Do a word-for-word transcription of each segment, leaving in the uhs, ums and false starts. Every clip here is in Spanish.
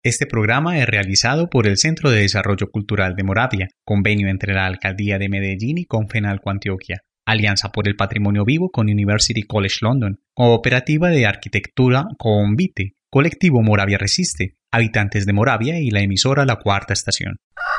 Este programa es realizado por el Centro de Desarrollo Cultural de Moravia, convenio entre la Alcaldía de Medellín y Confenalco Antioquia, Alianza por el Patrimonio Vivo con University College London, Cooperativa de Arquitectura Convite, Colectivo Moravia Resiste, Habitantes de Moravia y la emisora La Cuarta Estación.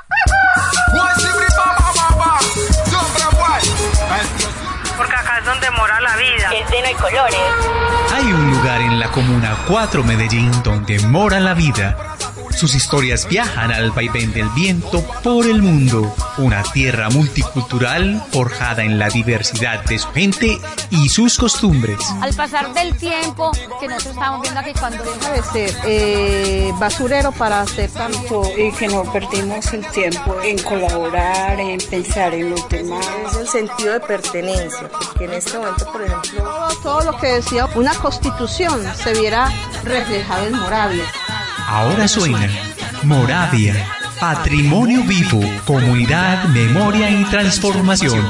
Porque acá es donde mora la vida. Es lleno de colores. Hay un lugar en la Comuna cuatro Medellín donde mora la vida. Sus historias viajan al vaivén del viento por el mundo. Una tierra multicultural forjada en la diversidad de su gente y sus costumbres. Al pasar del tiempo, que nosotros estamos viendo aquí cuando deja de ser eh, basurero para hacer tanto y que no perdimos el tiempo en colaborar, en pensar en los demás. Es el sentido de pertenencia, porque en este momento, por ejemplo, todo, todo lo que decía una constitución se viera reflejado en Moravia. Ahora suena Moravia, Patrimonio Vivo, Comunidad, Memoria y Transformación.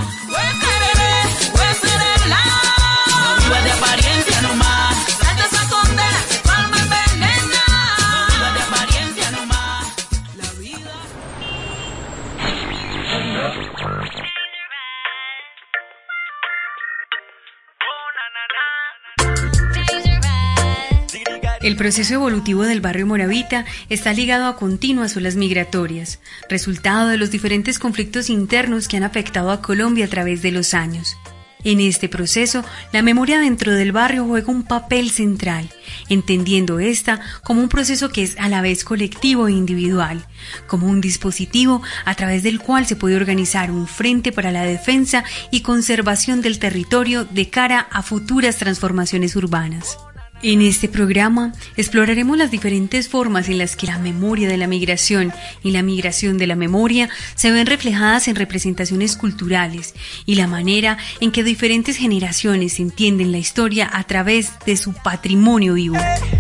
El proceso evolutivo del barrio moravita está ligado a continuas olas migratorias, resultado de los diferentes conflictos internos que han afectado a Colombia a través de los años. En este proceso, la memoria dentro del barrio juega un papel central, entendiendo esta como un proceso que es a la vez colectivo e individual, como un dispositivo a través del cual se puede organizar un frente para la defensa y conservación del territorio de cara a futuras transformaciones urbanas. En este programa exploraremos las diferentes formas en las que la memoria de la migración y la migración de la memoria se ven reflejadas en representaciones culturales y la manera en que diferentes generaciones entienden la historia a través de su patrimonio vivo.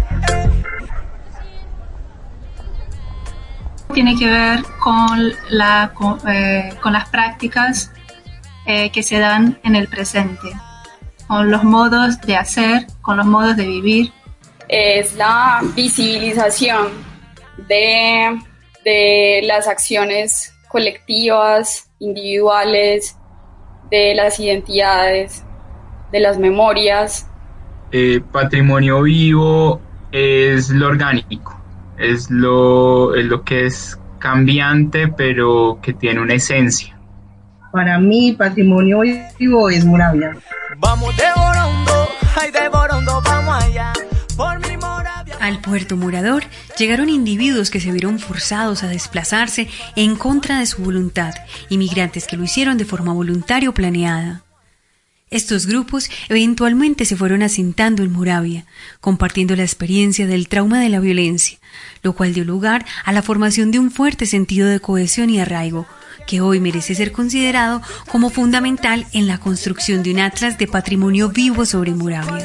Tiene que ver con, la, con, eh, con las prácticas eh, que se dan en el presente, con los modos de hacer, con los modos de vivir. Es la visibilización de, de las acciones colectivas, individuales, de las identidades, de las memorias. Eh, patrimonio vivo es lo orgánico, es lo, es lo que es cambiante pero que tiene una esencia. Para mí, patrimonio vivo es Moravia. Vamos devorando, ay devorando, vamos allá, por mi Moravia. Al puerto Morador llegaron individuos que se vieron forzados a desplazarse en contra de su voluntad, inmigrantes que lo hicieron de forma voluntaria o planeada. Estos grupos eventualmente se fueron asentando en Moravia, compartiendo la experiencia del trauma de la violencia, lo cual dio lugar a la formación de un fuerte sentido de cohesión y arraigo, que hoy merece ser considerado como fundamental en la construcción de un atlas de patrimonio vivo sobre Moravia.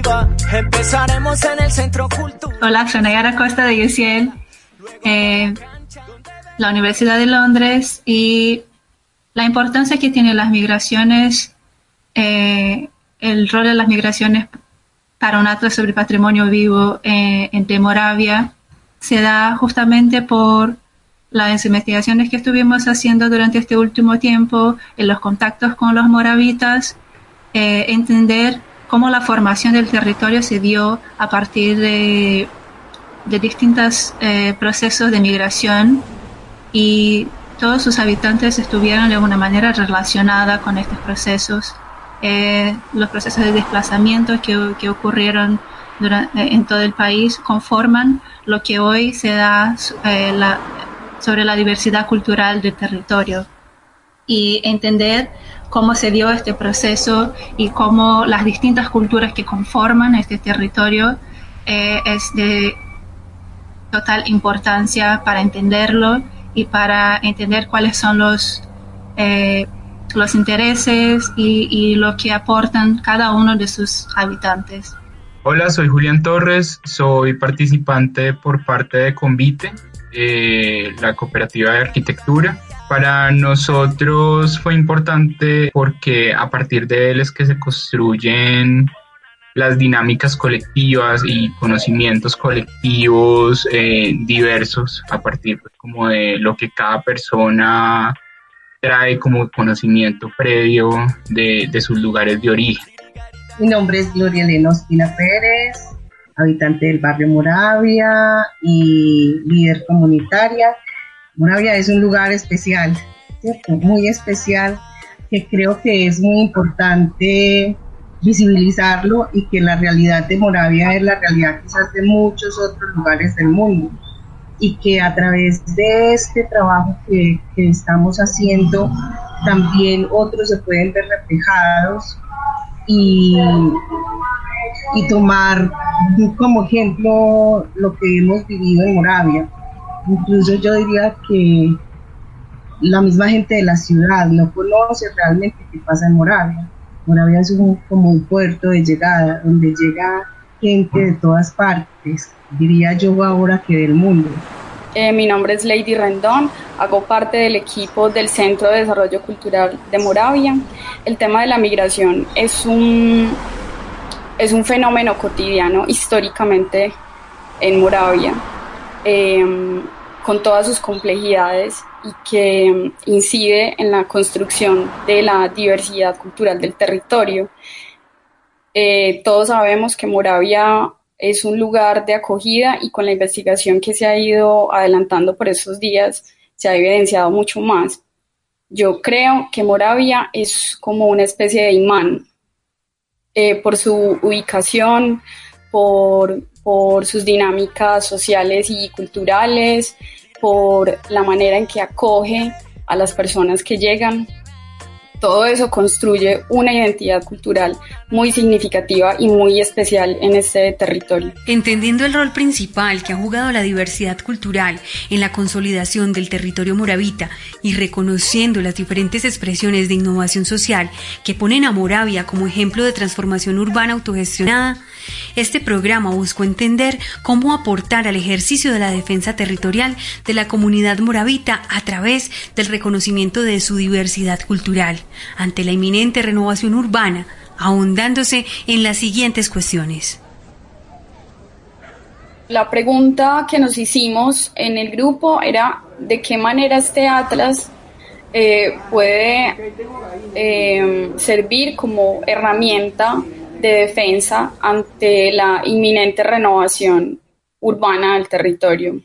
Hola, soy Nayara Costa de U C L, eh, la Universidad de Londres, y la importancia que tienen las migraciones, eh, el rol de las migraciones para un atlas sobre patrimonio vivo eh, de Moravia se da justamente por las investigaciones que estuvimos haciendo durante este último tiempo, en los contactos con los moravitas, eh, entender cómo la formación del territorio se dio a partir de, de distintos eh, procesos de migración, y todos sus habitantes estuvieron de alguna manera relacionados con estos procesos. Eh, los procesos de desplazamiento que, que ocurrieron durante, en todo el país conforman lo que hoy se da eh, la sobre la diversidad cultural del territorio, y entender cómo se dio este proceso y cómo las distintas culturas que conforman este territorio eh, es de total importancia para entenderlo y para entender cuáles son los, eh, los intereses y, y lo que aportan cada uno de sus habitantes. Hola, soy Julián Torres, soy participante por parte de Convite, Eh, la cooperativa de arquitectura. Para nosotros fue importante porque a partir de él es que se construyen las dinámicas colectivas y conocimientos colectivos eh, diversos a partir pues, como de lo que cada persona trae como conocimiento previo de, de sus lugares de origen. Mi nombre es Gloria Elena Ospina Pérez, habitante del barrio Moravia y líder comunitaria. Moravia es un lugar especial, ¿cierto? Muy especial, que creo que es muy importante visibilizarlo y que la realidad de Moravia es la realidad quizás de muchos otros lugares del mundo y que a través de este trabajo que, que estamos haciendo también otros se pueden ver reflejados y, y tomar como ejemplo lo que hemos vivido en Moravia. Incluso yo diría que la misma gente de la ciudad no conoce realmente qué pasa en Moravia. Moravia es un, como un puerto de llegada, donde llega gente de todas partes, diría yo ahora que del mundo. Eh, mi nombre es Lady Rendón, hago parte del equipo del Centro de Desarrollo Cultural de Moravia. El tema de la migración es un, es un fenómeno cotidiano históricamente en Moravia, eh, con todas sus complejidades y que incide en la construcción de la diversidad cultural del territorio. Eh, todos sabemos que Moravia es un lugar de acogida y con la investigación que se ha ido adelantando por estos días se ha evidenciado mucho más. Yo creo que Moravia es como una especie de imán eh, por su ubicación, por, por sus dinámicas sociales y culturales, por la manera en que acoge a las personas que llegan. Todo eso construye una identidad cultural muy significativa y muy especial en este territorio. Entendiendo el rol principal que ha jugado la diversidad cultural en la consolidación del territorio moravita y reconociendo las diferentes expresiones de innovación social que ponen a Moravia como ejemplo de transformación urbana autogestionada, este programa buscó entender cómo aportar al ejercicio de la defensa territorial de la comunidad moravita a través del reconocimiento de su diversidad cultural ante la inminente renovación urbana, ahondándose en las siguientes cuestiones. La pregunta que nos hicimos en el grupo era de qué manera este atlas eh, puede eh, servir como herramienta de defensa ante la inminente renovación urbana del territorio,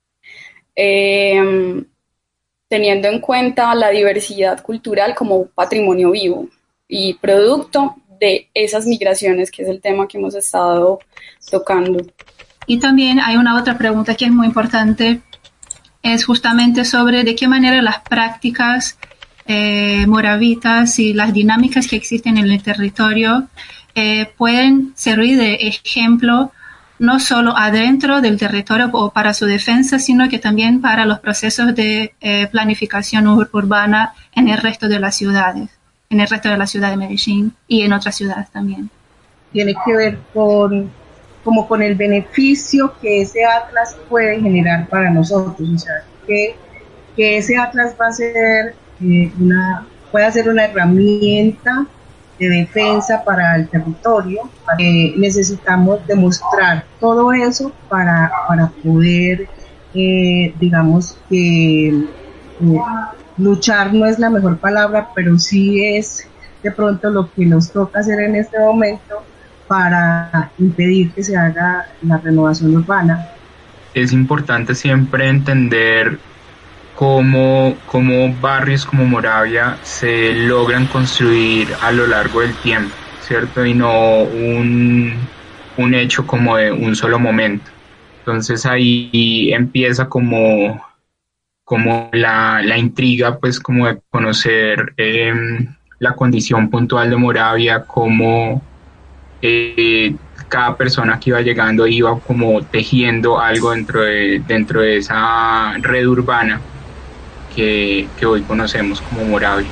eh, teniendo en cuenta la diversidad cultural como patrimonio vivo y producto de esas migraciones, que es el tema que hemos estado tocando. Y también hay una otra pregunta que es muy importante, es justamente sobre de qué manera las prácticas eh, moravitas y las dinámicas que existen en el territorio Eh, pueden servir de ejemplo no solo adentro del territorio o para su defensa, sino que también para los procesos de eh, planificación ur- urbana en el resto de las ciudades, en el resto de la ciudad de Medellín y en otras ciudades también. Tiene que ver con, como con el beneficio que ese atlas puede generar para nosotros, o sea, que, que ese atlas va a ser eh, una, puede ser una herramienta de defensa para el territorio. Eh, necesitamos demostrar todo eso para, para poder, eh, digamos que eh, luchar no es la mejor palabra, pero sí es de pronto lo que nos toca hacer en este momento para impedir que se haga la renovación urbana. Es importante siempre entender Cómo, cómo barrios como Moravia se logran construir a lo largo del tiempo, ¿cierto? Y no un, un hecho como de un solo momento. Entonces ahí empieza como, como la, la intriga, pues como de conocer eh, la condición puntual de Moravia, cómo eh, cada persona que iba llegando iba como tejiendo algo dentro de, dentro de esa red urbana Que, que hoy conocemos como Moravia.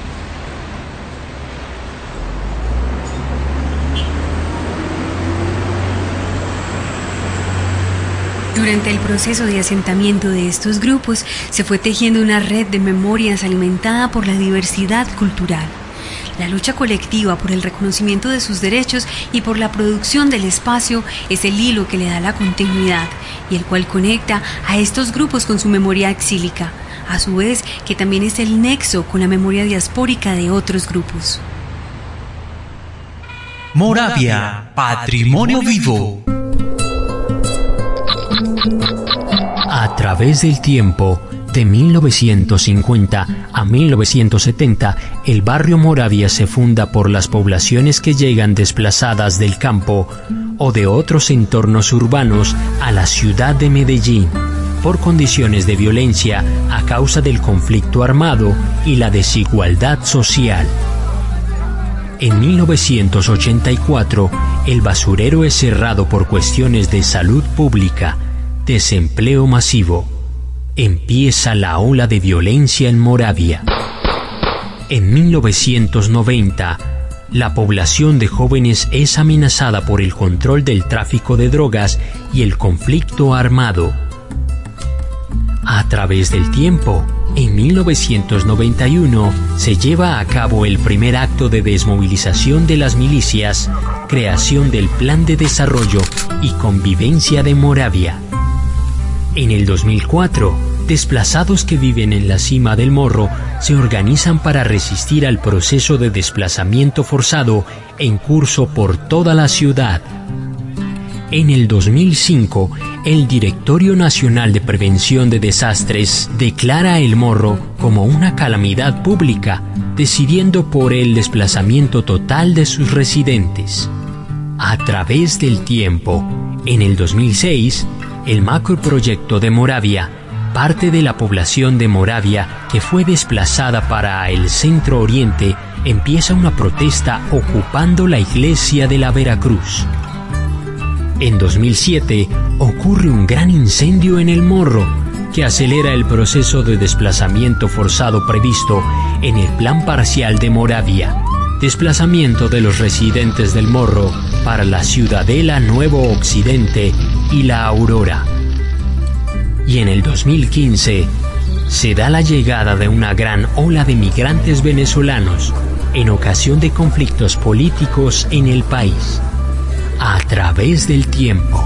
Durante el proceso de asentamiento de estos grupos se fue tejiendo una red de memorias alimentada por la diversidad cultural. La lucha colectiva por el reconocimiento de sus derechos y por la producción del espacio es el hilo que le da la continuidad y el cual conecta a estos grupos con su memoria exílica, a su vez que también es el nexo con la memoria diaspórica de otros grupos. Moravia, patrimonio vivo. A través del tiempo, de mil novecientos cincuenta a mil novecientos setenta, el barrio Moravia se funda por las poblaciones que llegan desplazadas del campo o de otros entornos urbanos a la ciudad de Medellín, por condiciones de violencia a causa del conflicto armado y la desigualdad social. En mil novecientos ochenta y cuatro, el basurero es cerrado por cuestiones de salud pública, desempleo masivo. Empieza la ola de violencia en Moravia. En mil novecientos noventa, la población de jóvenes es amenazada por el control del tráfico de drogas y el conflicto armado. A través del tiempo, en mil novecientos noventa y uno se lleva a cabo el primer acto de desmovilización de las milicias, creación del Plan de Desarrollo y Convivencia de Moravia. En el dos mil cuatro, desplazados que viven en la cima del Morro se organizan para resistir al proceso de desplazamiento forzado en curso por toda la ciudad. En el dos mil cinco, el Directorio Nacional de Prevención de Desastres declara el Morro como una calamidad pública, decidiendo por el desplazamiento total de sus residentes. A través del tiempo, en el dos mil seis, el macroproyecto de Moravia, parte de la población de Moravia que fue desplazada para el Centro Oriente, empieza una protesta ocupando la iglesia de la Veracruz. En dos mil siete ocurre un gran incendio en el Morro que acelera el proceso de desplazamiento forzado previsto en el Plan Parcial de Moravia. Desplazamiento de los residentes del Morro para la Ciudadela Nuevo Occidente y la Aurora. Y en el dos mil quince se da la llegada de una gran ola de migrantes venezolanos en ocasión de conflictos políticos en el país. A través del tiempo.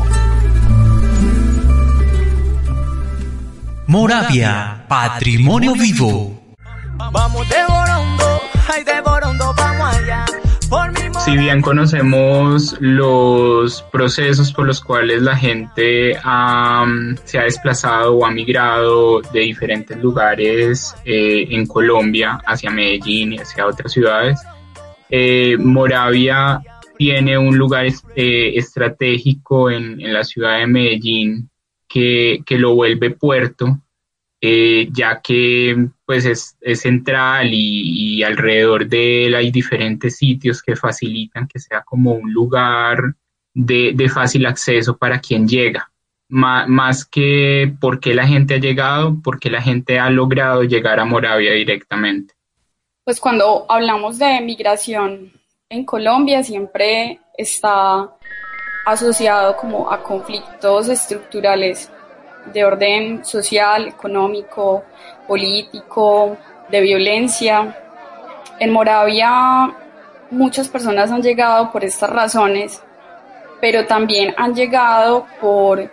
Moravia, patrimonio vivo. Vamos devorando, ay devorando, vamos allá. Si bien conocemos los procesos por los cuales la gente um, se ha desplazado o ha migrado de diferentes lugares eh, en Colombia hacia Medellín y hacia otras ciudades, eh, Moravia tiene un lugar eh, estratégico en, en la ciudad de Medellín que, que lo vuelve puerto, eh, ya que pues es, es central y, y alrededor de él hay diferentes sitios que facilitan que sea como un lugar de, de fácil acceso para quien llega. Má, más que por qué la gente ha llegado, porque la gente ha logrado llegar a Moravia directamente. Pues cuando hablamos de migración en Colombia siempre está asociado como a conflictos estructurales de orden social, económico, político, de violencia. En Moravia muchas personas han llegado por estas razones, pero también han llegado por,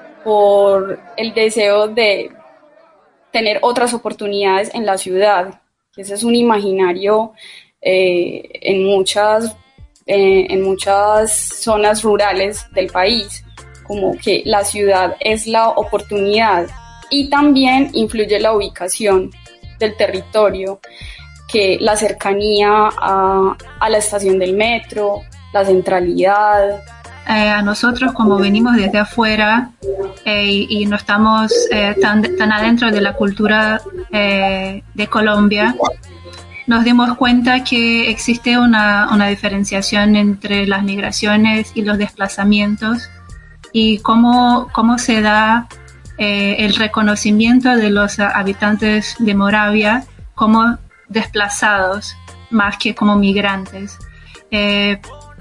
por el deseo de tener otras oportunidades en la ciudad, que ese es un imaginario eh, en muchas, eh, en muchas zonas rurales del país, como que la ciudad es la oportunidad, y también influye la ubicación del territorio, que la cercanía a, a la estación del metro, la centralidad. Eh, a nosotros, como venimos desde afuera eh, y, y no estamos eh, tan, tan adentro de la cultura eh, de Colombia, nos dimos cuenta que existe una, una diferenciación entre las migraciones y los desplazamientos, y cómo, cómo se da eh, el reconocimiento de los habitantes de Moravia como desplazados más que como migrantes. Eh,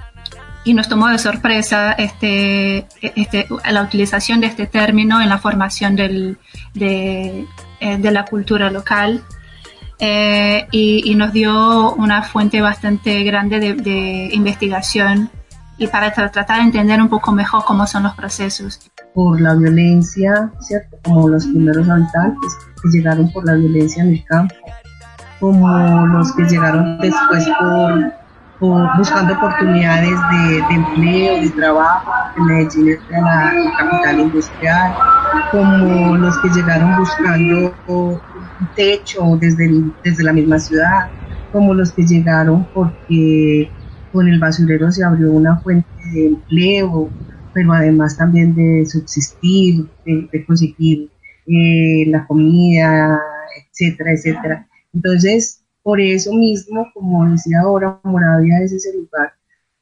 y nos tomó de sorpresa este, este, la utilización de este término en la formación del, de, de la cultura local. eh, y, y nos dio una fuente bastante grande de, de investigación y para tra- tratar de entender un poco mejor cómo son los procesos. Por la violencia, ¿cierto? Como los primeros habitantes que llegaron por la violencia en el campo, como los que llegaron después por, por buscando oportunidades de, de empleo, de trabajo, en Medellín es la capital industrial, como los que llegaron buscando un techo desde, el, desde la misma ciudad, como los que llegaron porque con el basurero se abrió una fuente de empleo, pero además también de subsistir, de, de conseguir eh, la comida, etcétera, etcétera. Entonces, por eso mismo, como decía ahora, Moravia es ese lugar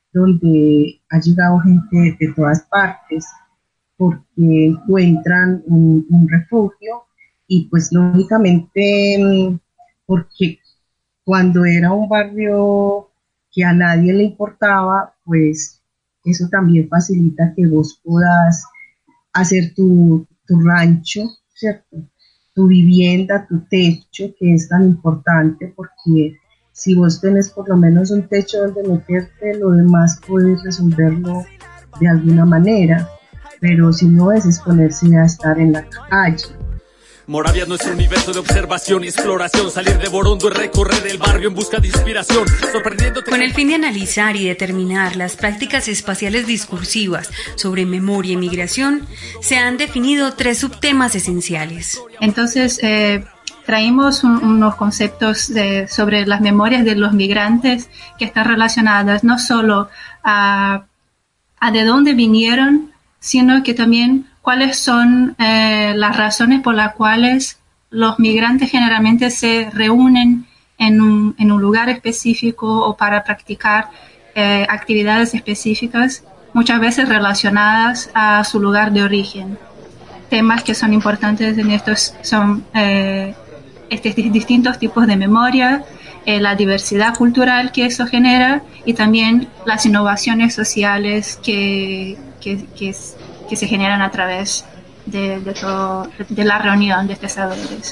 donde ha llegado gente de todas partes, porque encuentran un, un refugio y pues lógicamente porque cuando era un barrio que a nadie le importaba, pues eso también facilita que vos puedas hacer tu, tu rancho, ¿cierto? Tu vivienda, tu techo, que es tan importante, porque si vos tenés por lo menos un techo donde meterte, lo demás puedes resolverlo de alguna manera, pero si no es exponerse a estar en la calle. Moravia es nuestro universo de observación y exploración, salir de Borondo y recorrer el barrio en busca de inspiración, sorprendiéndote. Con el fin de analizar y determinar las prácticas espaciales discursivas sobre memoria y migración, se han definido tres subtemas esenciales. Entonces, eh, traímos un, unos conceptos de, sobre las memorias de los migrantes que están relacionadas no solo a, a de dónde vinieron, sino que también cuáles son eh, las razones por las cuales los migrantes generalmente se reúnen en un, en un lugar específico o para practicar eh, actividades específicas, muchas veces relacionadas a su lugar de origen. Temas que son importantes en estos son eh, estos distintos tipos de memoria, eh, la diversidad cultural que eso genera y también las innovaciones sociales que, que, que es, que se generan a través de, de, todo, de la reunión de estos saberes.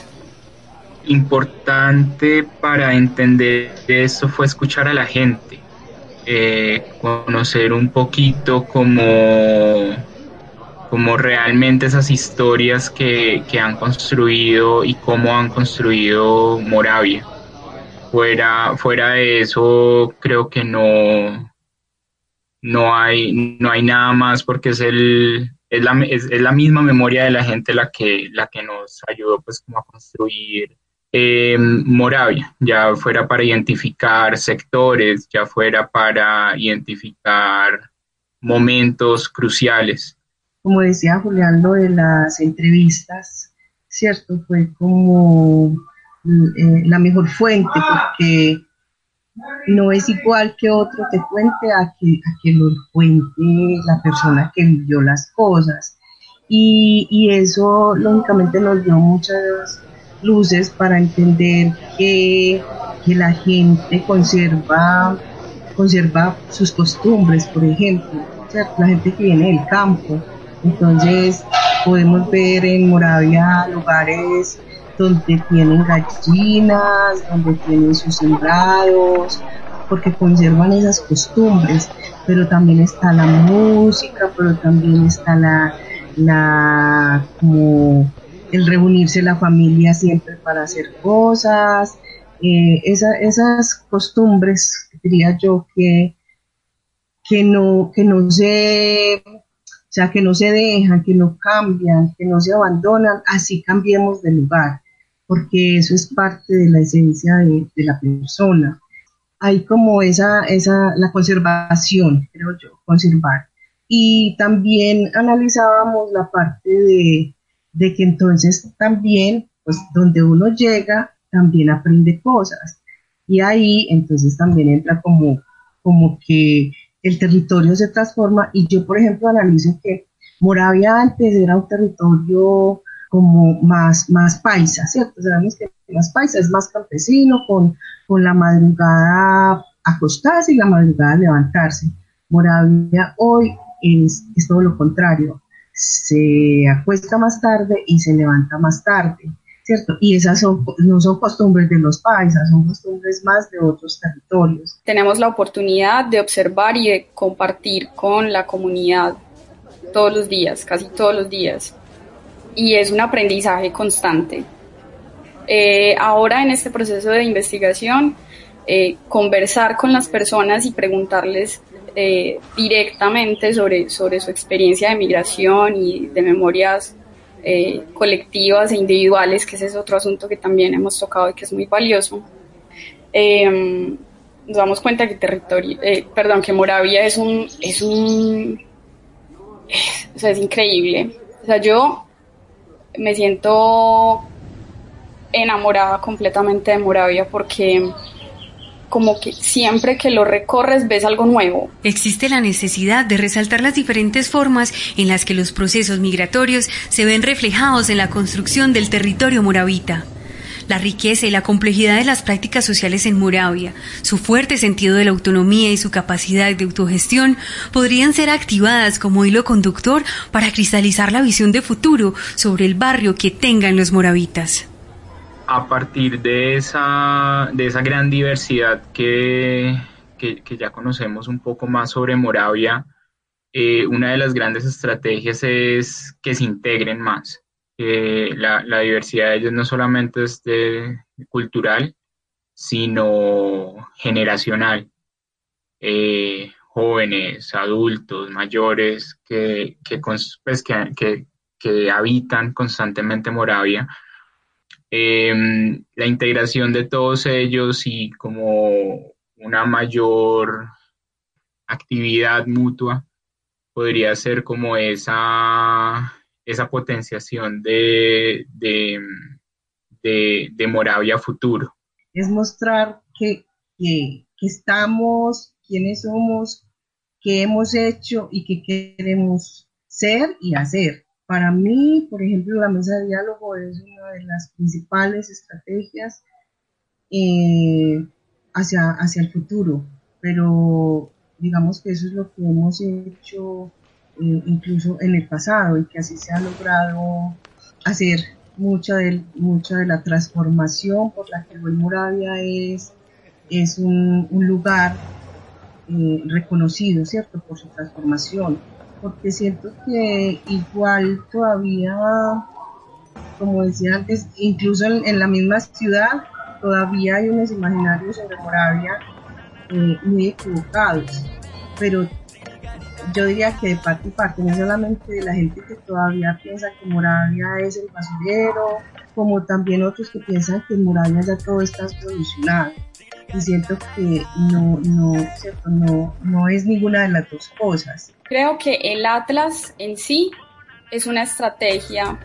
Importante para entender eso fue escuchar a la gente, eh, conocer un poquito cómo, cómo realmente esas historias que, que han construido y cómo han construido Moravia. Fuera, fuera de eso, creo que no... No hay, no hay nada más porque es, el, es, la, es, es la misma memoria de la gente la que, la que nos ayudó pues como a construir eh, Moravia, ya fuera para identificar sectores, ya fuera para identificar momentos cruciales. Como decía Julián, lo de las entrevistas, ¿cierto? Fue como eh, la mejor fuente porque no es igual que otro te cuente a que, a que lo cuente la persona que vivió las cosas. Y, y eso lógicamente nos dio muchas luces para entender que, que la gente conserva, conserva sus costumbres, por ejemplo, ¿cierto? La gente que viene del campo. Entonces podemos ver en Moravia lugares donde tienen gallinas, donde tienen sus sembrados, porque conservan esas costumbres, pero también está la música, pero también está la, la como el reunirse la familia siempre para hacer cosas, eh, esa, esas costumbres, diría yo, que, que no, que no se, o sea, que no se dejan, que no cambian, que no se abandonan, así cambiemos de lugar, porque eso es parte de la esencia de, de la persona. Hay como esa, esa, la conservación, creo yo, conservar. Y también analizábamos la parte de, de que entonces también, pues donde uno llega, también aprende cosas. Y ahí entonces también entra como, como que el territorio se transforma. Y yo, por ejemplo, analizo que Moravia antes era un territorio como más, más paisa, ¿cierto? Sabemos que más paisa es más campesino, con, con la madrugada acostarse y la madrugada levantarse. Moravia hoy es, es todo lo contrario, se acuesta más tarde y se levanta más tarde, ¿cierto? Y esas son, no son costumbres de los paisas, son costumbres más de otros territorios. Tenemos la oportunidad de observar y de compartir con la comunidad todos los días, casi todos los días, y es un aprendizaje constante. Eh, ahora en este proceso de investigación, eh, conversar con las personas y preguntarles eh, directamente sobre, sobre su experiencia de migración y de memorias Eh, colectivas e individuales, que ese es otro asunto que también hemos tocado y que es muy valioso. Eh, nos damos cuenta que territorio, eh, perdón, que Moravia es un, es un, o sea, es increíble. O sea, yo me siento enamorada completamente de Moravia porque como que siempre que lo recorres ves algo nuevo. Existe la necesidad de resaltar las diferentes formas en las que los procesos migratorios se ven reflejados en la construcción del territorio moravita. La riqueza y la complejidad de las prácticas sociales en Moravia, su fuerte sentido de la autonomía y su capacidad de autogestión podrían ser activadas como hilo conductor para cristalizar la visión de futuro sobre el barrio que tengan los moravitas. A partir de esa, de esa gran diversidad que, que, que ya conocemos un poco más sobre Moravia, eh, una de las grandes estrategias es que se integren más. Eh, la, la diversidad de ellos no solamente es de, cultural, sino generacional. Eh, jóvenes, adultos, mayores que, que, pues, que, que, que habitan constantemente Moravia. Eh, la integración de todos ellos y como una mayor actividad mutua podría ser como esa, esa potenciación de, de, de, de Moravia futuro. Es mostrar que, que, que estamos, quiénes somos, qué hemos hecho y qué queremos ser y hacer. Para mí, por ejemplo, la mesa de diálogo es una de las principales estrategias eh, hacia, hacia el futuro, pero digamos que eso es lo que hemos hecho eh, incluso en el pasado y que así se ha logrado hacer mucha de, mucha de la transformación por la que hoy Moravia es, es un, un lugar eh, reconocido, ¿cierto?, por su transformación. Porque siento que igual todavía, como decía antes, incluso en, en la misma ciudad, todavía hay unos imaginarios sobre Moravia eh, muy equivocados, pero yo diría que de parte y parte, no solamente de la gente que todavía piensa que Moravia es el basurero, como también otros que piensan que en Moravia ya todo está solucionado. Y siento que no, no, ¿cierto? no, no es ninguna de las dos cosas. Creo que el Atlas en sí es una estrategia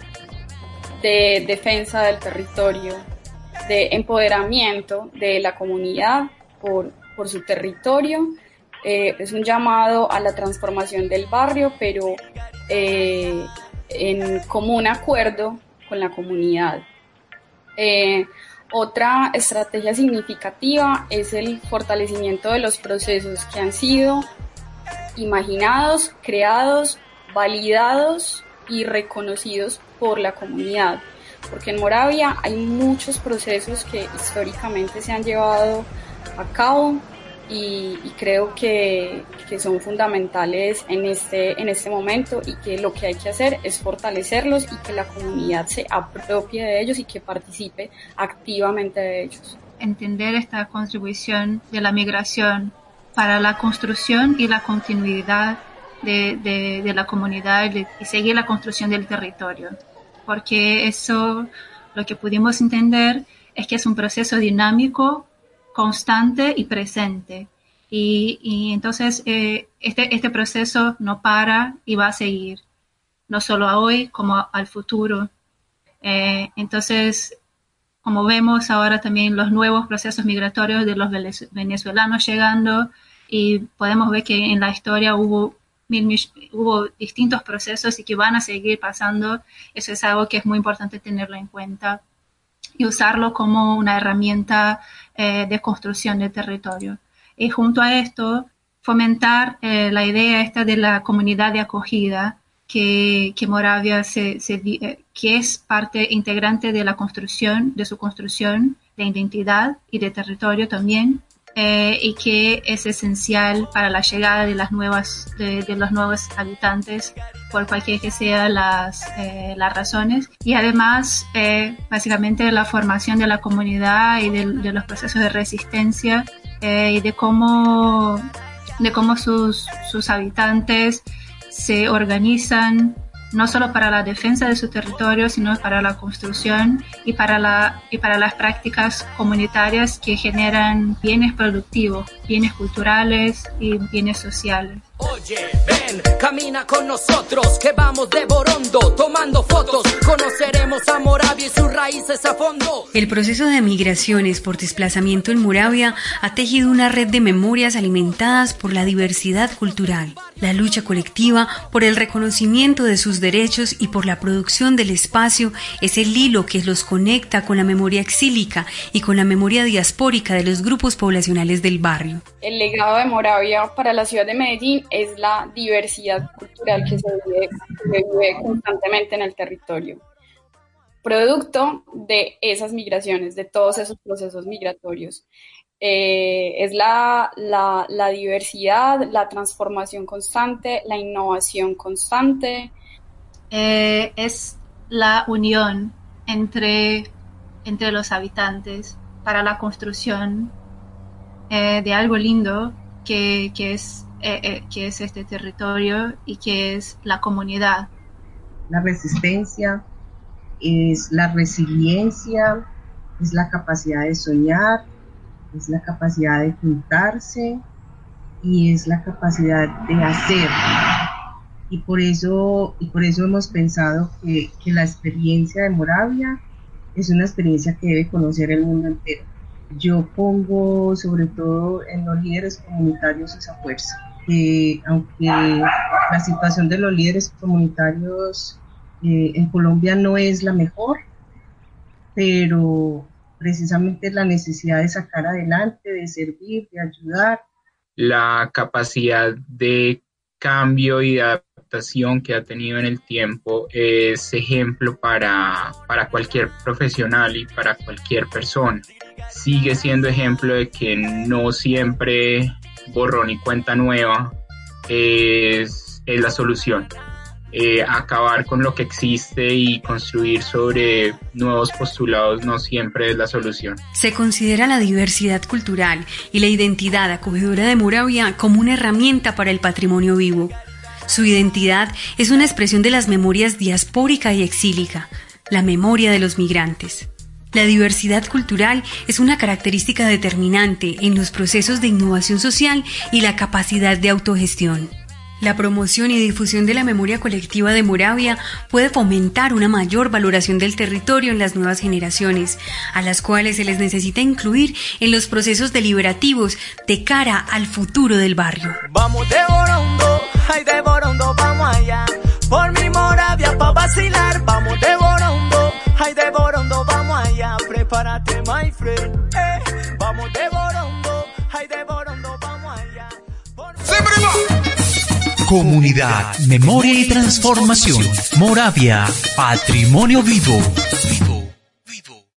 de defensa del territorio, de empoderamiento de la comunidad por, por su territorio. Eh, es un llamado a la transformación del barrio, pero eh, en común acuerdo con la comunidad. Eh, Otra estrategia significativa es el fortalecimiento de los procesos que han sido imaginados, creados, validados y reconocidos por la comunidad. Porque en Moravia hay muchos procesos que históricamente se han llevado a cabo y, y creo que, que son fundamentales en este, en este momento y que lo que hay que hacer es fortalecerlos y que la comunidad se apropie de ellos y que participe activamente de ellos. Entender esta contribución de la migración para la construcción y la continuidad de, de, de la comunidad y, y seguir la construcción del territorio, porque eso lo que pudimos entender es que es un proceso dinámico, constante y presente. Y, y entonces eh, este, este proceso no para y va a seguir, no solo a hoy, como a, al futuro. Eh, entonces, como vemos ahora también los nuevos procesos migratorios de los venezolanos llegando, y podemos ver que en la historia hubo, hubo distintos procesos y que van a seguir pasando. Eso es algo que es muy importante tenerlo en cuenta y usarlo como una herramienta eh, de construcción de territorio. Y junto a esto, fomentar eh, la idea esta de la comunidad de acogida, que, que Moravia se, se, que es parte integrante de la construcción, de su construcción de identidad y de territorio también, eh, y que es esencial para la llegada de las nuevas, de, de los nuevos habitantes, por cualquier que sean las, eh, las razones, y además eh, básicamente la formación de la comunidad y de, de los procesos de resistencia, eh, y de cómo, de cómo sus, sus habitantes se organizan no solo para la defensa de su territorio, sino para la construcción y para, la, y para las prácticas comunitarias que generan bienes productivos, bienes culturales y bienes sociales. Oye, ven, camina con nosotros, que vamos de Borondo, tomando fotos, conoceremos a Moravia y sus raíces a fondo. El proceso de migraciones por desplazamiento en Moravia ha tejido una red de memorias alimentadas por la diversidad cultural, la lucha colectiva por el reconocimiento de sus derechos y por la producción del espacio es el hilo que los conecta con la memoria exílica y con la memoria diaspórica de los grupos poblacionales del barrio. El legado de Moravia para la ciudad de Medellín es la diversidad cultural que se vive, se vive constantemente en el territorio. Producto de esas migraciones, de todos esos procesos migratorios. Eh, es la, la, la diversidad, la transformación constante, la innovación constante. Eh, es la unión entre, entre los habitantes para la construcción eh, de algo lindo que, que, es, eh, eh, que es este territorio y que es la comunidad. La resistencia, es la resiliencia, es la capacidad de soñar, es la capacidad de juntarse y es la capacidad de hacer. Y por eso, y por eso hemos pensado que, que la experiencia de Moravia es una experiencia que debe conocer el mundo entero. Yo pongo sobre todo en los líderes comunitarios esa fuerza, que aunque la situación de los líderes comunitarios eh, en Colombia no es la mejor, pero precisamente la necesidad de sacar adelante, de servir, de ayudar. La capacidad de cambio y de adaptación que ha tenido en el tiempo es ejemplo para, para cualquier profesional y para cualquier persona. Sigue siendo ejemplo de que no siempre borrón y cuenta nueva es, es la solución. Eh, acabar con lo que existe y construir sobre nuevos postulados no siempre es la solución. Se considera la diversidad cultural y la identidad acogedora de Moravia como una herramienta para el patrimonio vivo. Su identidad es una expresión de las memorias diaspórica y exílica, la memoria de los migrantes. La diversidad cultural es una característica determinante en los procesos de innovación social y la capacidad de autogestión. La promoción y difusión de la memoria colectiva de Moravia puede fomentar una mayor valoración del territorio en las nuevas generaciones, a las cuales se les necesita incluir en los procesos deliberativos de cara al futuro del barrio. Vamos de Borondo, ay de Borondo, vamos allá, por mi Moravia pa' vacilar. Vamos de Borondo, ay de Borondo, vamos allá, prepárate my friend, eh. Vamos de Borondo, ay de Borondo, vamos allá. Por... Comunidad, memoria y transformación. Moravia, patrimonio vivo.